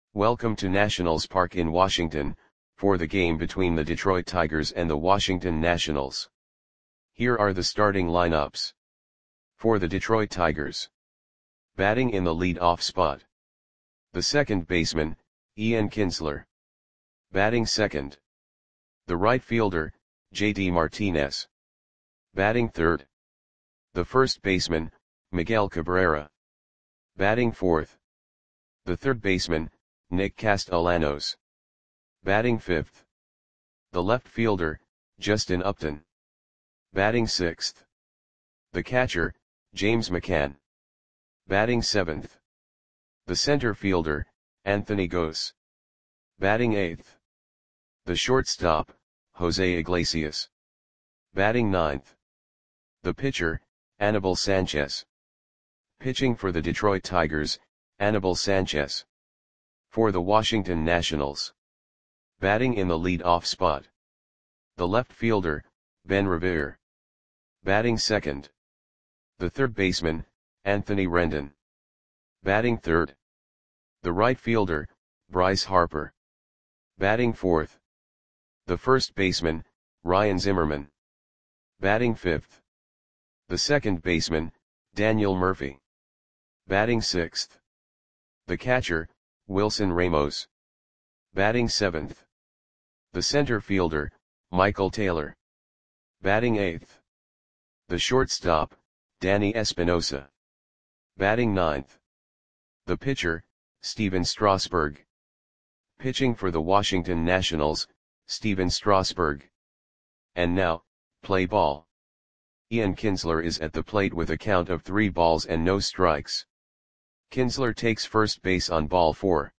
Welcome to Nationals Park in Washington, for the game between the Detroit Tigers and the Washington Nationals. Here are the starting lineups. For the Detroit Tigers. Batting in the lead-off spot. The second baseman, Ian Kinsler. Batting second. The right fielder, JD Martinez. Batting third. The first baseman, Miguel Cabrera. Batting fourth. The third baseman, Nick Castellanos. Batting fifth. The left fielder, Justin Upton. Batting sixth. The catcher, James McCann. Batting seventh. The center fielder, Anthony Gose. Batting eighth. The shortstop, Jose Iglesias. Batting ninth. The pitcher, Anibal Sanchez. Pitching for the Detroit Tigers, Anibal Sanchez. For the Washington Nationals. Batting in the lead-off spot. The left fielder, Ben Revere. Batting second. The third baseman, Anthony Rendon. Batting third. The right fielder, Bryce Harper. Batting fourth. The first baseman, Ryan Zimmerman. Batting fifth. The second baseman, Daniel Murphy. Batting sixth. The catcher, Wilson Ramos. Batting seventh. The center fielder, Michael Taylor. Batting eighth. The shortstop, Danny Espinosa. Batting ninth. The pitcher, Stephen Strasburg. Pitching for the Washington Nationals, Stephen Strasburg. And now, play ball. Ian Kinsler is at the plate with a count of 3 balls and no strikes. Kinsler takes first base on ball 4.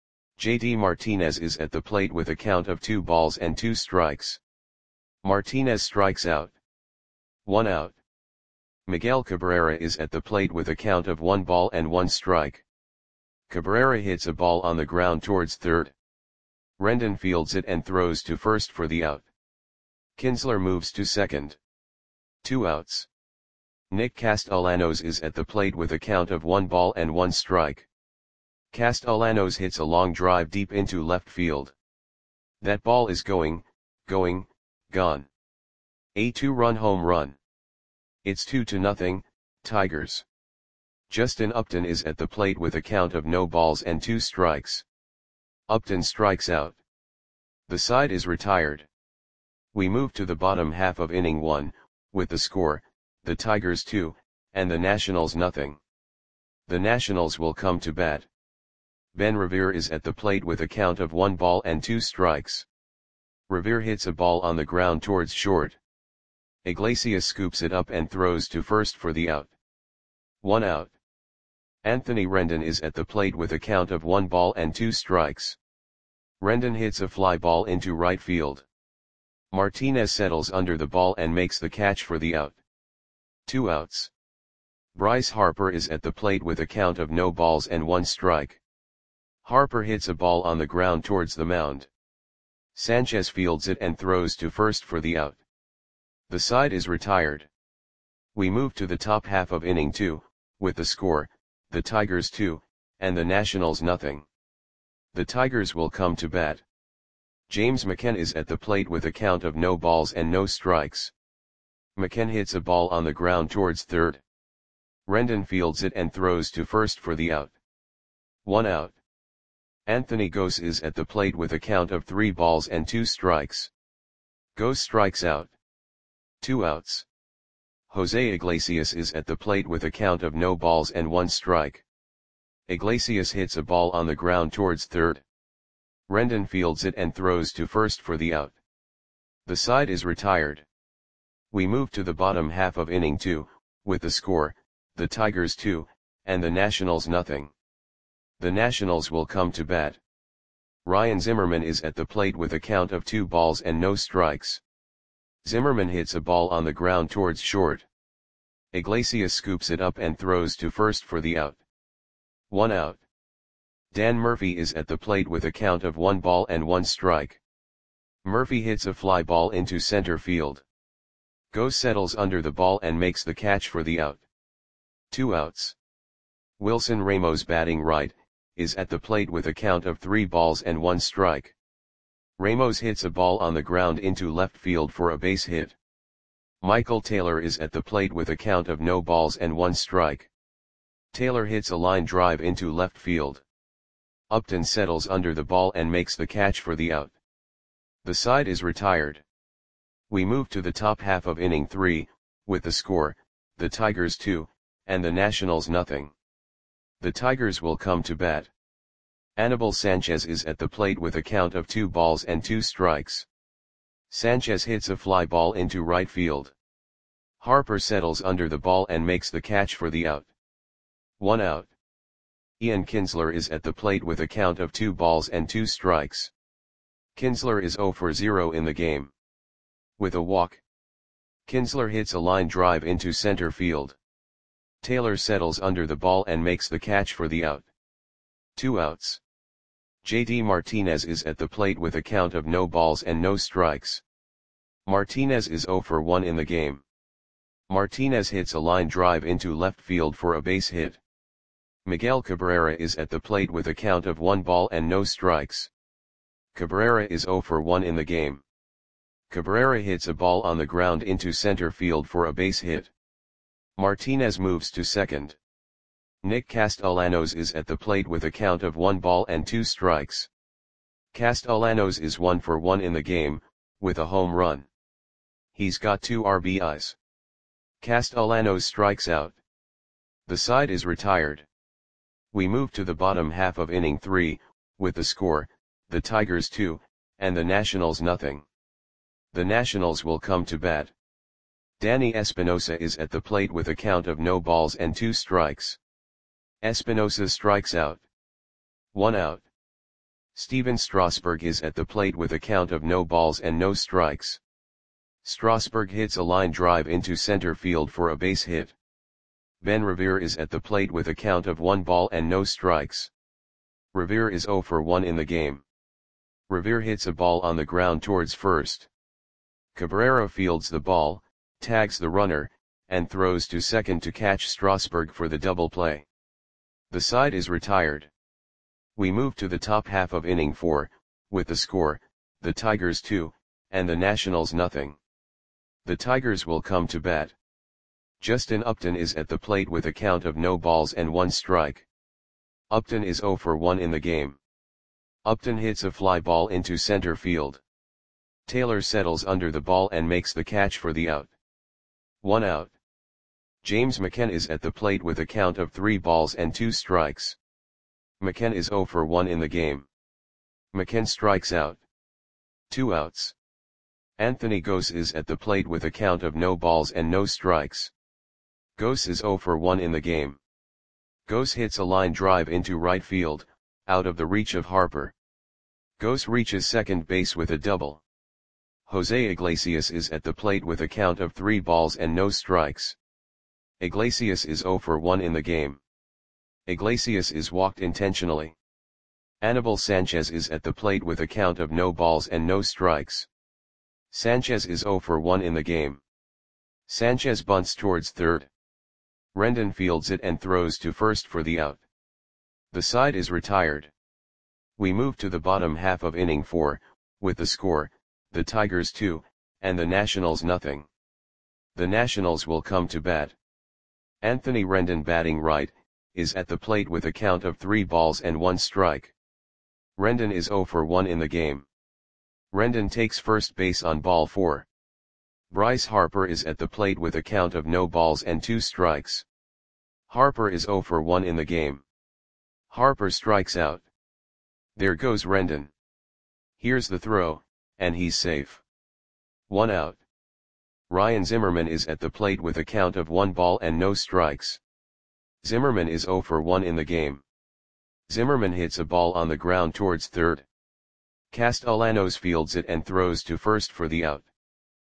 JD Martinez is at the plate with a count of 2 balls and 2 strikes. Martinez strikes out. 1 out. Miguel Cabrera is at the plate with a count of 1 ball and 1 strike. Cabrera hits a ball on the ground towards third. Rendon fields it and throws to first for the out. Kinsler moves to second. 2 outs. Nick Castellanos is at the plate with a count of 1 ball and 1 strike. Castellanos hits a long drive deep into left field. That ball is gone. A 2-run home run. It's 2-0, Tigers. Justin Upton is at the plate with a count of no balls and 2 strikes. Upton strikes out. The side is retired. We move to the bottom half of inning 1, with the score, the Tigers 2, and the Nationals nothing. The Nationals will come to bat. Ben Revere is at the plate with a count of 1 ball and 2 strikes. Revere hits a ball on the ground towards short. Iglesias scoops it up and throws to first for the out. 1 out. Anthony Rendon is at the plate with a count of 1 ball and 2 strikes. Rendon hits a fly ball into right field. Martinez settles under the ball and makes the catch for the out. 2 outs. Bryce Harper is at the plate with a count of no balls and 1 strike. Harper hits a ball on the ground towards the mound. Sanchez fields it and throws to first for the out. The side is retired. We move to the top half of inning 2, with the score, the Tigers 2, and the Nationals nothing. The Tigers will come to bat. James McCann is at the plate with a count of no balls and no strikes. McCann hits a ball on the ground towards third. Rendon fields it and throws to first for the out. 1 out. Anthony Gose is at the plate with a count of 3 balls and 2 strikes. Gose strikes out. 2 outs. Jose Iglesias is at the plate with a count of no balls and 1 strike. Iglesias hits a ball on the ground towards third. Rendon fields it and throws to first for the out. The side is retired. We move to the bottom half of inning 2, with the score, the Tigers 2, and the Nationals nothing. The Nationals will come to bat. Ryan Zimmerman is at the plate with a count of 2 balls and no strikes. Zimmerman hits a ball on the ground towards short. Iglesias scoops it up and throws to first for the out. 1 out. Dan Murphy is at the plate with a count of 1 ball and 1 strike. Murphy hits a fly ball into center field. Gose settles under the ball and makes the catch for the out. 2 outs. Wilson Ramos batting right, is at the plate with a count of 3 balls and 1 strike. Ramos hits a ball on the ground into left field for a base hit. Michael Taylor is at the plate with a count of no balls and 1 strike. Taylor hits a line drive into left field. Upton settles under the ball and makes the catch for the out. The side is retired. We move to the top half of inning 3, with the score, the Tigers 2, and the Nationals nothing. The Tigers will come to bat. Anibal Sanchez is at the plate with a count of 2 balls and 2 strikes. Sanchez hits a fly ball into right field. Harper settles under the ball and makes the catch for the out. 1 out. Ian Kinsler is at the plate with a count of 2 balls and 2 strikes. Kinsler is 0 for 0 in the game. With a walk, Kinsler hits a line drive into center field. Taylor settles under the ball and makes the catch for the out. 2 outs. JD Martinez is at the plate with a count of no balls and no strikes. Martinez is 0 for 1 in the game. Martinez hits a line drive into left field for a base hit. Miguel Cabrera is at the plate with a count of 1 ball and no strikes. Cabrera is 0 for 1 in the game. Cabrera hits a ball on the ground into center field for a base hit. Martinez moves to second. Nick Castellanos is at the plate with a count of 1 ball and 2 strikes. Castellanos is 1 for 1 in the game, with a home run. He's got 2 RBIs. Castellanos strikes out. The side is retired. We move to the bottom half of inning 3, with the score, the Tigers 2, and the Nationals nothing. The Nationals will come to bat. Danny Espinosa is at the plate with a count of no balls and 2 strikes. Espinosa strikes out. 1 out. Steven Strasburg is at the plate with a count of no balls and no strikes. Strasburg hits a line drive into center field for a base hit. Ben Revere is at the plate with a count of 1 ball and no strikes. Revere is 0 for 1 in the game. Revere hits a ball on the ground towards first. Cabrera fields the ball, tags the runner, and throws to second to catch Strasburg for the double play. The side is retired. We move to the top half of inning 4, with the score, the Tigers 2, and the Nationals nothing. The Tigers will come to bat. Justin Upton is at the plate with a count of no balls and 1 strike. Upton is 0 for 1 in the game. Upton hits a fly ball into center field. Taylor settles under the ball and makes the catch for the out. 1 out. James McCann is at the plate with a count of 3 balls and 2 strikes. McCann is 0 for 1 in the game. McCann strikes out. 2 outs. Anthony Gose is at the plate with a count of no balls and no strikes. Gose is 0 for 1 in the game. Gose hits a line drive into right field, out of the reach of Harper. Gose reaches second base with a double. Jose Iglesias is at the plate with a count of 3 balls and no strikes. Iglesias is 0 for 1 in the game. Iglesias is walked intentionally. Anibal Sanchez is at the plate with a count of no balls and no strikes. Sanchez is 0 for 1 in the game. Sanchez bunts towards third. Rendon fields it and throws to first for the out. The side is retired. We move to the bottom half of inning 4, with the score, the Tigers 2, and the Nationals nothing. The Nationals will come to bat. Anthony Rendon, batting right, is at the plate with a count of 3 balls and 1 strike. Rendon is 0 for 1 in the game. Rendon takes first base on ball 4. Bryce Harper is at the plate with a count of no balls and 2 strikes. Harper is 0 for 1 in the game. Harper strikes out. There goes Rendon. Here's the throw, and he's safe. 1 out. Ryan Zimmerman is at the plate with a count of 1 ball and no strikes. Zimmerman is 0 for 1 in the game. Zimmerman hits a ball on the ground towards third. Castellanos fields it and throws to first for the out.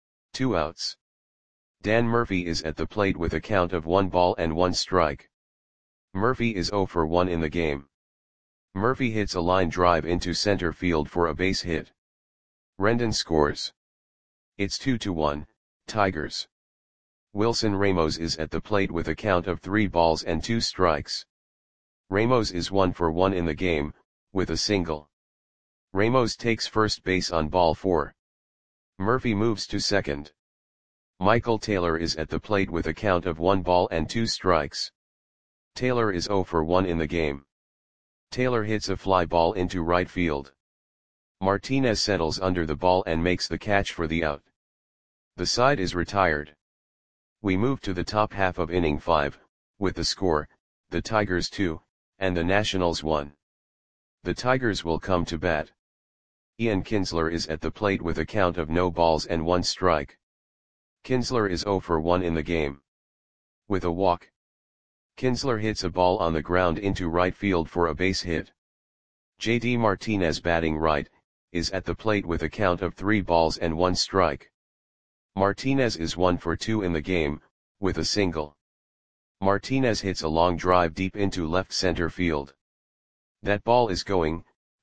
2 outs. Dan Murphy is at the plate with a count of 1 ball and 1 strike. Murphy is 0 for 1 in the game. Murphy hits a line drive into center field for a base hit. Rendon scores. It's 2-1, Tigers. Wilson Ramos is at the plate with a count of 3 balls and 2 strikes. Ramos is 1 for 1 in the game, with a single. Ramos takes first base on ball 4. Murphy moves to second. Michael Taylor is at the plate with a count of 1 ball and 2 strikes. Taylor is 0 for 1 in the game. Taylor hits a fly ball into right field. Martinez settles under the ball and makes the catch for the out. The side is retired. We move to the top half of inning 5, with the score, the Tigers 2, and the Nationals 1. The Tigers will come to bat. Ian Kinsler is at the plate with a count of no balls and 1 strike. Kinsler is 0 for 1 in the game. With a walk, Kinsler hits a ball on the ground into right field for a base hit. JD Martinez, batting right, is at the plate with a count of 3 balls and 1 strike. Martinez is 1 for 2 in the game, with a single. Martinez hits a long drive deep into left center field. That ball is gone.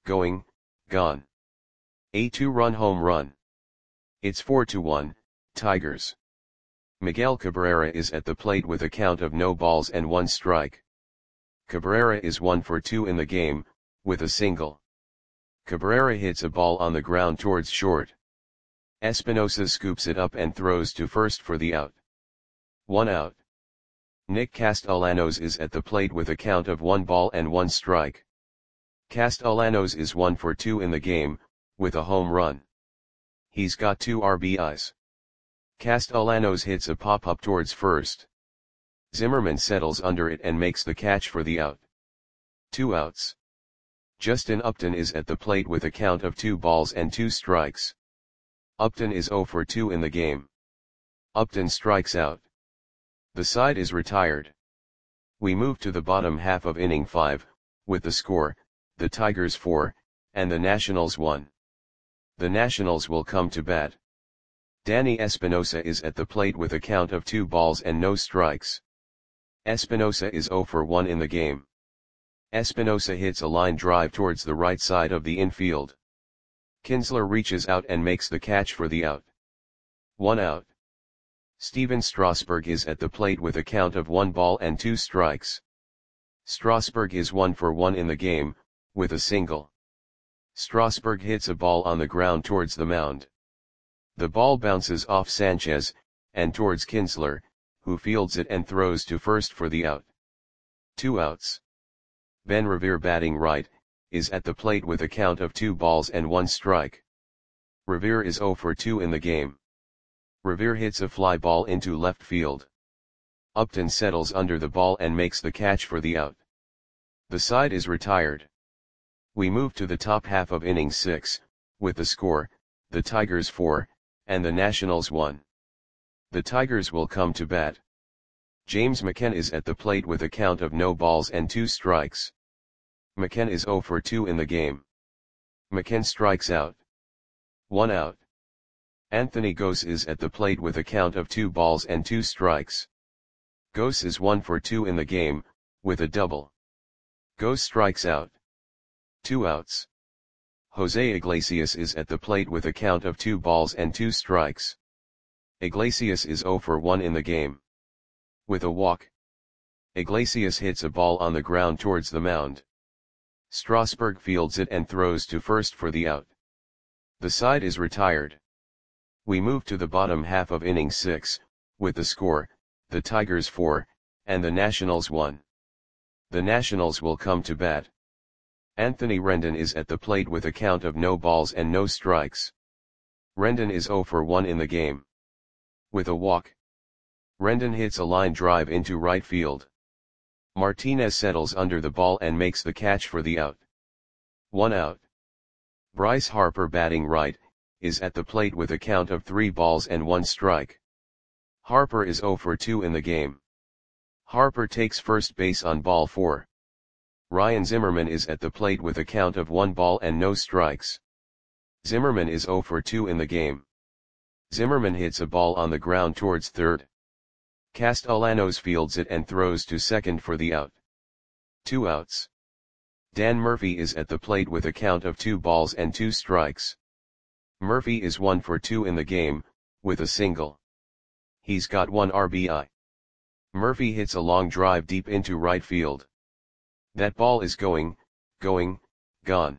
A 2-run home run. It's 4-1, Tigers. Miguel Cabrera is at the plate with a count of no balls and 1 strike. Cabrera is 1 for 2 in the game, with a single. Cabrera hits a ball on the ground towards short. Espinosa scoops it up and throws to first for the out. 1 out. Nick Castellanos is at the plate with a count of 1 ball and 1 strike. Castellanos is 1 for 2 in the game, with a home run. He's got 2 RBIs. Castellanos hits a pop-up towards first. Zimmerman settles under it and makes the catch for the out. 2 outs. Justin Upton is at the plate with a count of 2 balls and 2 strikes. Upton is 0 for 2 in the game. Upton strikes out. The side is retired. We move to the bottom half of inning 5, with the score, the Tigers 4, and the Nationals 1. The Nationals will come to bat. Danny Espinosa is at the plate with a count of 2 balls and no strikes. Espinosa is 0 for 1 in the game. Espinosa hits a line drive towards the right side of the infield. Kinsler reaches out and makes the catch for the out. 1 out. Steven Strasburg is at the plate with a count of 1 ball and 2 strikes. Strasburg is 1 for 1 in the game, with a single. Strasburg hits a ball on the ground towards the mound. The ball bounces off Sanchez, and towards Kinsler, who fields it and throws to first for the out. 2 outs. Ben Revere, batting right, is at the plate with a count of 2 balls and 1 strike. Revere is 0 for 2 in the game. Revere hits a fly ball into left field. Upton settles under the ball and makes the catch for the out. The side is retired. We move to the top half of inning 6, with the score, the Tigers 4, and the Nationals 1. The Tigers will come to bat. James McKenna is at the plate with a count of no balls and 2 strikes. McKenna is 0 for 2 in the game. McKenna strikes out. 1 out. Anthony Gose is at the plate with a count of 2 balls and 2 strikes. Gose is 1 for 2 in the game, with a double. Gose strikes out. 2 outs. Jose Iglesias is at the plate with a count of 2 balls and 2 strikes. Iglesias is 0 for 1 in the game. With a walk, Iglesias hits a ball on the ground towards the mound. Strasburg fields it and throws to first for the out. The side is retired. We move to the bottom half of inning 6, with the score, the Tigers 4, and the Nationals 1. The Nationals will come to bat. Anthony Rendon is at the plate with a count of no balls and no strikes. Rendon is 0 for 1 in the game. With a walk, Rendon hits a line drive into right field. Martinez settles under the ball and makes the catch for the out. 1 out. Bryce Harper, batting right, is at the plate with a count of 3 balls and 1 strike. Harper is 0 for 2 in the game. Harper takes first base on ball 4. Ryan Zimmerman is at the plate with a count of 1 ball and no strikes. Zimmerman is 0 for 2 in the game. Zimmerman hits a ball on the ground towards third. Castellanos fields it and throws to second for the out. 2 outs. Dan Murphy is at the plate with a count of 2 balls and 2 strikes. Murphy is 1 for 2 in the game, with a single. He's got 1 RBI. Murphy hits a long drive deep into right field. That ball is going, gone.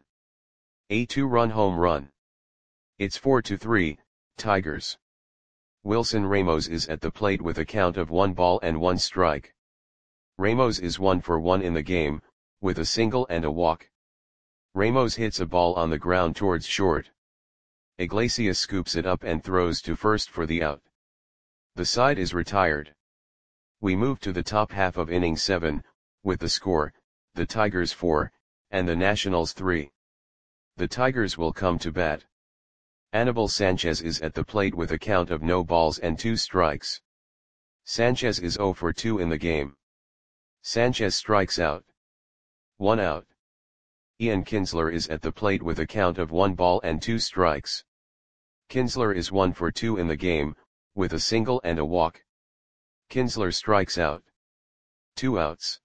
A 2-run home run. It's 4-3, Tigers. Wilson Ramos is at the plate with a count of 1 ball and 1 strike. Ramos is 1 for 1 in the game, with a single and a walk. Ramos hits a ball on the ground towards short. Iglesias scoops it up and throws to first for the out. The side is retired. We move to the top half of inning 7, with the score, the Tigers 4, and the Nationals 3. The Tigers will come to bat. Anibal Sanchez is at the plate with a count of no balls and 2 strikes. Sanchez is 0 for 2 in the game. Sanchez strikes out. 1 out. Ian Kinsler is at the plate with a count of 1 ball and 2 strikes. Kinsler is 1 for 2 in the game, with a single and a walk. Kinsler strikes out. 2 outs.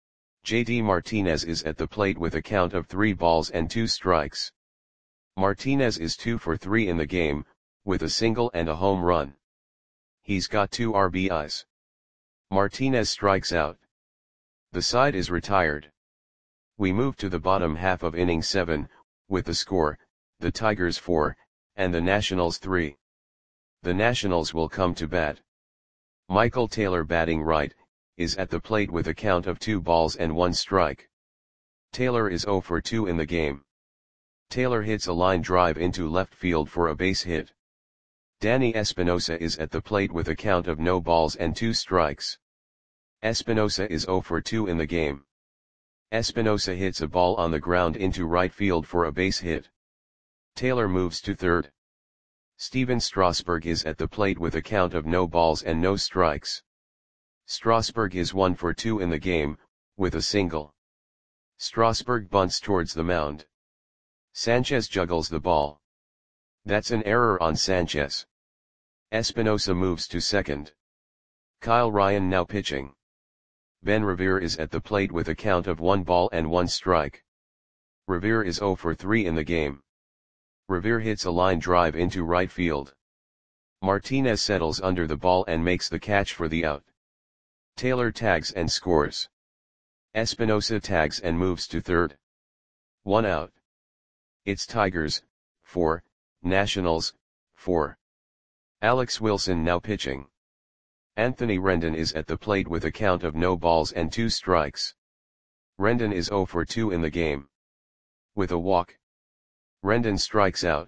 JD Martinez is at the plate with a count of 3 balls and 2 strikes. Martinez is 2 for 3 in the game, with a single and a home run. He's got 2 RBIs. Martinez strikes out. The side is retired. We move to the bottom half of inning 7, with the score, the Tigers 4, and the Nationals 3. The Nationals will come to bat. Michael Taylor, batting right, is at the plate with a count of 2 balls and 1 strike. Taylor is 0 for 2 in the game. Taylor hits a line drive into left field for a base hit. Danny Espinosa is at the plate with a count of no balls and 2 strikes. Espinosa is 0 for 2 in the game. Espinosa hits a ball on the ground into right field for a base hit. Taylor moves to third. Steven Strasburg is at the plate with a count of no balls and no strikes. Strasburg is 1 for 2 in the game, with a single. Strasburg bunts towards the mound. Sanchez juggles the ball. That's an error on Sanchez. Espinosa moves to second. Kyle Ryan now pitching. Ben Revere is at the plate with a count of 1 ball and 1 strike. Revere is 0 for 3 in the game. Revere hits a line drive into right field. Martinez settles under the ball and makes the catch for the out. Taylor tags and scores. Espinosa tags and moves to third. 1 out. It's Tigers, 4, Nationals, 4. Alex Wilson now pitching. Anthony Rendon is at the plate with a count of no balls and 2 strikes. Rendon is 0 for 2 in the game. With a walk. Rendon strikes out.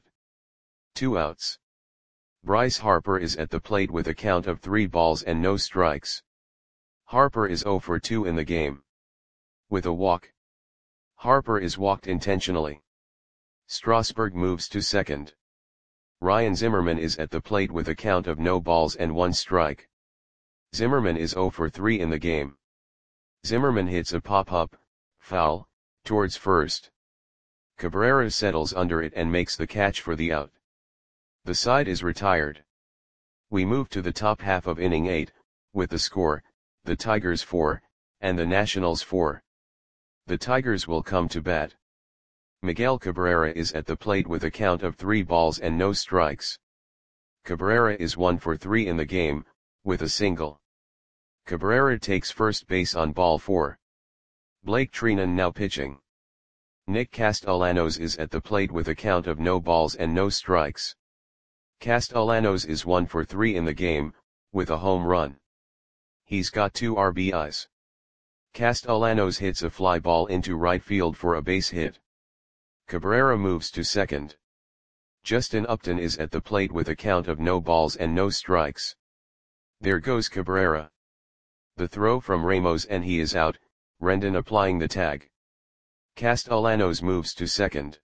2 outs. Bryce Harper is at the plate with a count of 3 balls and no strikes. Harper is 0 for 2 in the game. With a walk. Harper is walked intentionally. Strasburg moves to second. Ryan Zimmerman is at the plate with a count of no balls and 1 strike. Zimmerman is 0 for 3 in the game. Zimmerman hits a pop-up, foul, towards first. Cabrera settles under it and makes the catch for the out. The side is retired. We move to the top half of inning 8, with the score, the Tigers 4, and the Nationals 4. The Tigers will come to bat. Miguel Cabrera is at the plate with a count of 3 balls and no strikes. Cabrera is 1 for 3 in the game, with a single. Cabrera takes first base on ball 4. Blake Trinan now pitching. Nick Castellanos is at the plate with a count of no balls and no strikes. Castellanos is 1 for 3 in the game, with a home run. He's got 2 RBIs. Castellanos hits a fly ball into right field for a base hit. Cabrera moves to second. Justin Upton is at the plate with a count of no balls and no strikes. There goes Cabrera. The throw from Ramos and he is out, Rendon applying the tag. Castellanos moves to second.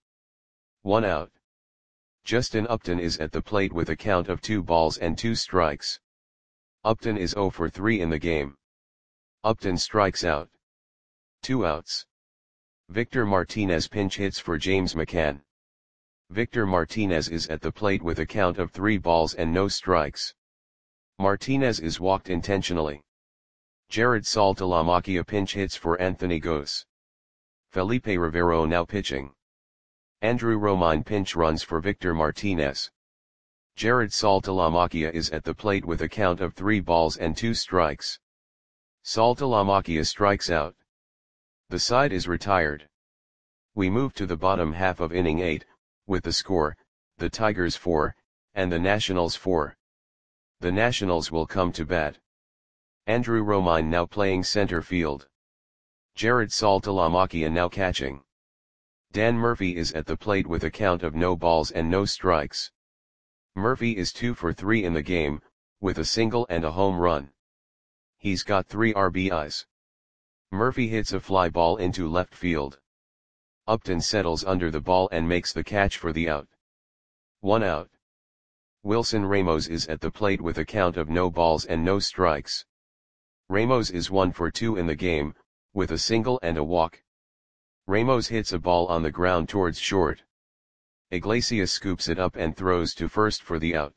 1 out. Justin Upton is at the plate with a count of 2 balls and 2 strikes. Upton is 0 for 3 in the game. Upton strikes out. 2 outs. Victor Martinez pinch hits for James McCann. Victor Martinez is at the plate with a count of 3 balls and no strikes. Martinez is walked intentionally. Jared Saltalamacchia pinch hits for Anthony Gose. Felipe Rivero now pitching. Andrew Romine pinch runs for Victor Martinez. Jared Saltalamacchia is at the plate with a count of 3 balls and 2 strikes. Saltalamacchia strikes out. The side is retired. We move to the bottom half of inning 8, with the score, the Tigers 4, and the Nationals 4. The Nationals will come to bat. Andrew Romine now playing center field. Jared Saltalamacchia now catching. Dan Murphy is at the plate with a count of no balls and no strikes. Murphy is 2 for 3 in the game, with a single and a home run. He's got 3 RBIs. Murphy hits a fly ball into left field. Upton settles under the ball and makes the catch for the out. 1 out. Wilson Ramos is at the plate with a count of no balls and no strikes. Ramos is 1 for 2 in the game, with a single and a walk. Ramos hits a ball on the ground towards short. Iglesias scoops it up and throws to first for the out.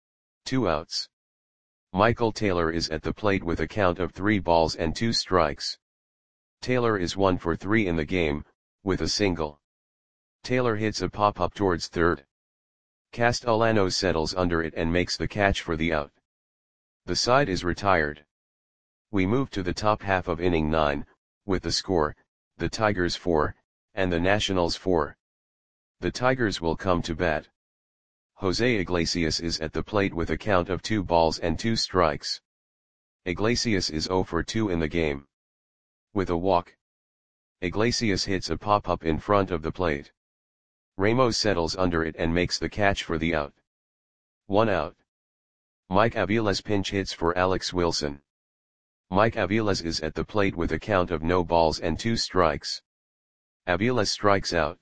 2 outs. Michael Taylor is at the plate with a count of 3 balls and 2 strikes. Taylor is 1 for 3 in the game, with a single. Taylor hits a pop-up towards third. Castellano settles under it and makes the catch for the out. The side is retired. We move to the top half of inning 9, with the score, the Tigers 4, and the Nationals 4. The Tigers will come to bat. Jose Iglesias is at the plate with a count of 2 balls and 2 strikes. Iglesias is 0 for 2 in the game. With a walk. Iglesias hits a pop-up in front of the plate. Ramos settles under it and makes the catch for the out. 1 out. Mike Aviles pinch hits for Alex Wilson. Mike Aviles is at the plate with a count of no balls and 2 strikes. Aviles strikes out.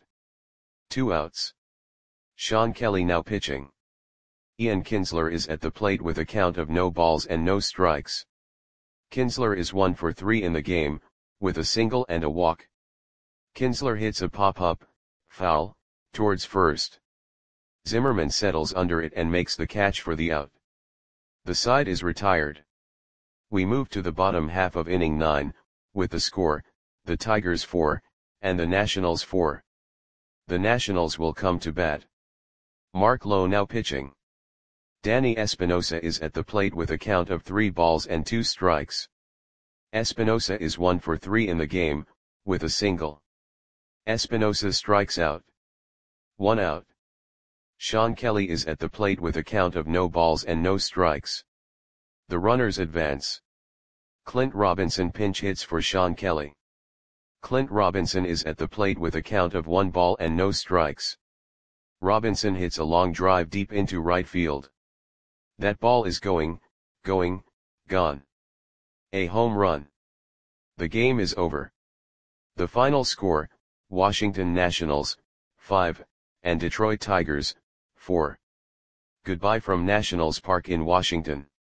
2 outs. Sean Kelly now pitching. Ian Kinsler is at the plate with a count of no balls and no strikes. Kinsler is 1 for 3 in the game, with a single and a walk. Kinsler hits a pop-up, foul, towards first. Zimmerman settles under it and makes the catch for the out. The side is retired. We move to the bottom half of inning 9, with the score, the Tigers 4, and the Nationals 4. The Nationals will come to bat. Mark Lowe now pitching. Danny Espinosa is at the plate with a count of 3 balls and 2 strikes. Espinosa is 1 for 3 in the game, with a single. Espinosa strikes out. 1 out. Sean Kelly is at the plate with a count of no balls and no strikes. The runners advance. Clint Robinson pinch hits for Sean Kelly. Clint Robinson is at the plate with a count of 1 ball and no strikes. Robinson hits a long drive deep into right field. That ball is gone. A home run. The game is over. The final score, Washington Nationals, 5, and Detroit Tigers, 4. Goodbye from Nationals Park in Washington.